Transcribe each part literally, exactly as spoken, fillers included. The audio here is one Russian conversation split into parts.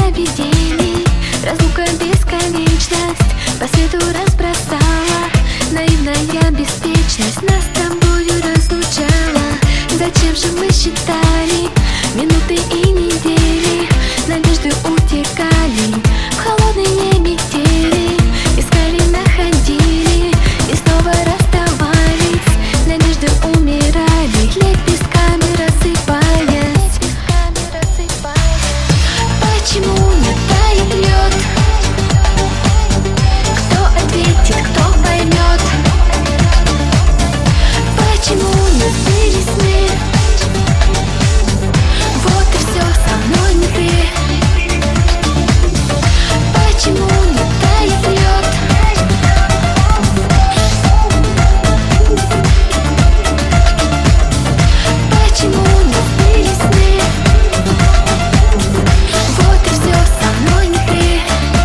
сновидений. Разлука бесконечность по свету разбросала. Наивная беспечность нас с тобою разлучала. Зачем же мы считали минуты и недели? Надежды утекали в холодные метели. Искали, находили и снова расставались. Надежды умирали, лепестками рассыпаясь. Почему не тает лед? Кто ответит, кто поймет? Почему не сбылись сны? Вот и все, со мной не ты. Почему не тает лед? Почему не сбылись сны? Вот и все, со мной не ты.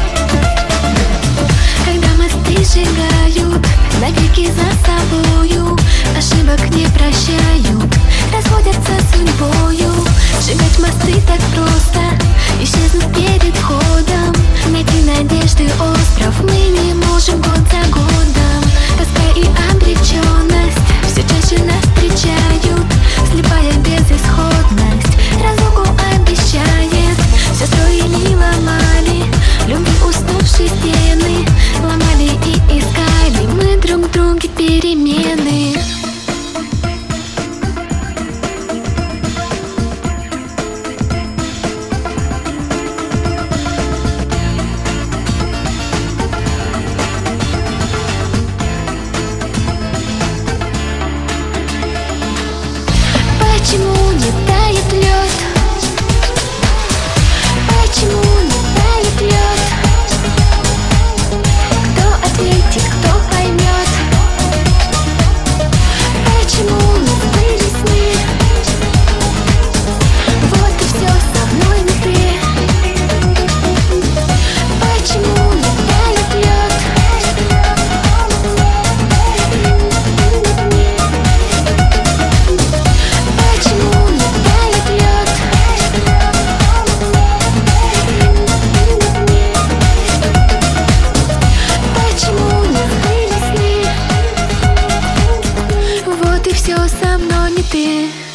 Когда мосты сжигают навеки за собою, ошибок не прощают, расходятся судьбою. Сжигать мосты так просто, исчезнут перед входом. Найти надежды остров мы не можем год за годом. Тоска и обреченность все чаще нас встречают. Слепая безысходность разлуку обещает. Все строили, ломали, любви уснувшие стены. Ломали и искали мы друг в друге перемены. Почему не тает лед? Почему не тает лед? Кто ответит, кто поймет? Почему не сбылись сны? Вот и все, со мной не ты. Почему не тает лед? Почему не тает лед? Почему не сбылись сны? Вот и все, со мной не ты.